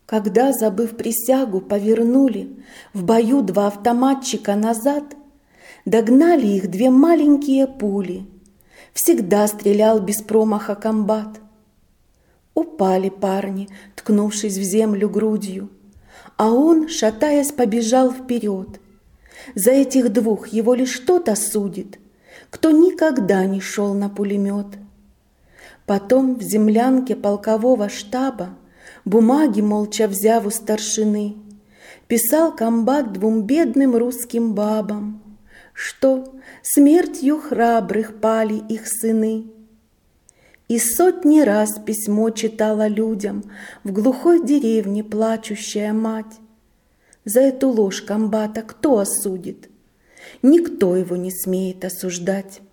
Когда, забыв присягу, повернули в бою два автоматчика назад, догнали их две маленькие пули. Всегда стрелял без промаха комбат. Упали парни, ткнувшись в землю грудью, а он, шатаясь, побежал вперед. За этих двух его лишь тот осудит, кто никогда не шел на пулемет. Потом в землянке полкового штаба, бумаги молча взяв у старшины, писал комбат двум бедным русским бабам, что смертью храбрых пали их сыны. И сотни раз письмо читала людям в глухой деревне плачущая мать. За эту ложь комбата кто осудит? Никто его не смеет осуждать.